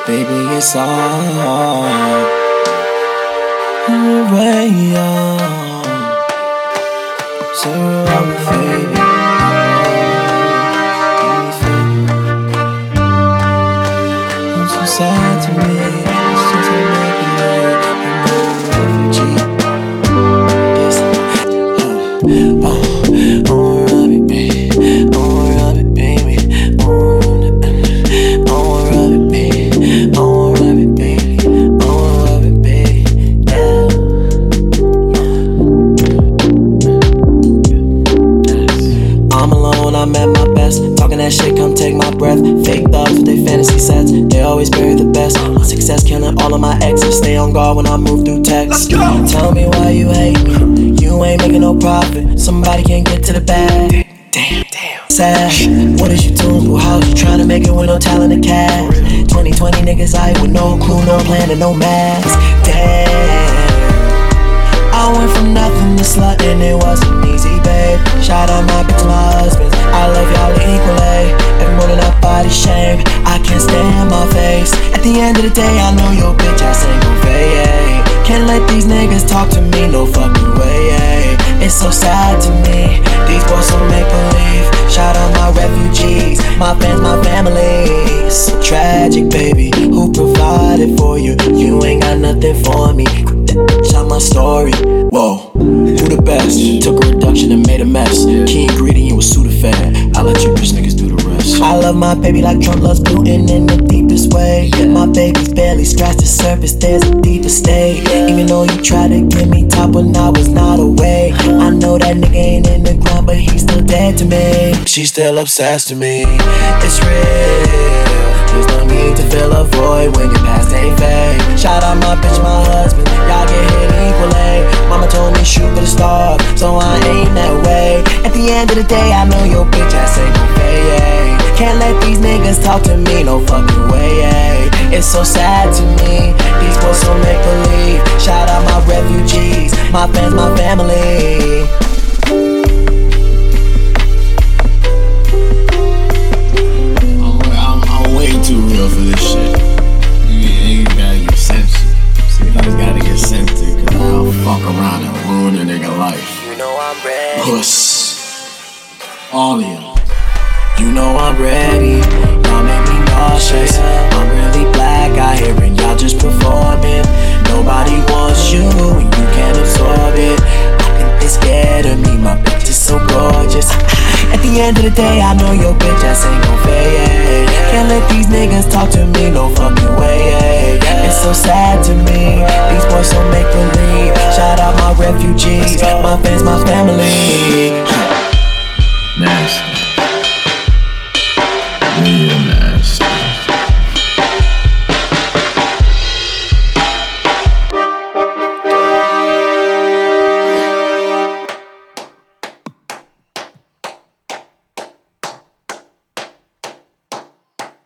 Baby, it's all way on. So baby, I'm so sad to me. Since I met you, I'm at my best, talking that shit, come take my breath. Fake thugs with their fantasy sets, they always bury the best. My success killing all of my exes, stay on guard when I move through text. Tell me why you hate me, you ain't making no profit. Somebody can't get to the bag. Damn, sad. What is you doing through house? You trying to make it with no talent and cash. 2020 niggas out with no clue, no plan and no mask. Damn, I went from nothing to slut and it wasn't easy, babe. Shout out my bitch, my husbands, I love y'all equally. Every morning I body shame, I can't stand my face. At the end of the day, I know your bitch ass ain't gon' fade. Can't let these niggas talk to me, no fucking way. It's so sad to me, these boys so make believe. Shout out my refugees, my fans, my family. It's so tragic, baby, who provided for you? You ain't got nothing for me. Shot my story. Whoa, who the best? Took a reduction and made a mess. Key ingredient was Sudafed. I let you bitch niggas do the rest. I love my baby like Trump loves Putin in the deepest way. My baby's barely scratched the surface, there's a deeper state. Even though you tried to get me top when I was not awake, I know that nigga ain't in the ground, but he's still dead to me. She's still obsessed to me. It's real. There's no need to fill a void when your past ain't fake. Shout out my bitch, my husband, y'all get hit equally. Mama told me shoot for the stars, so I aim that way. At the end of the day, I know your bitch ass ain't gon' fade. Can't let these niggas talk to me, no fucking way. It's so sad to me, these boys so make believe. Shout out my refugees, my fans, my family. Too real for this shit. You gotta get sensitive. See, you gotta get sensitive, cause I'll fuck around and ruin a nigga life. You know I'm ready. Puss. All of you. You know I'm ready. Y'all make me nauseous. I'm really black out here and y'all just performing. Nobody wants you and you can't absorb it. I think they're scared of me, my bitch is so gorgeous. At the end of the day, I know your bitch ass ain't gon' fade. Can't let these niggas talk to me, no fucking way. It's so sad to me, these boys so make believe. Shout out my refugees, my fans, my family. Nasty.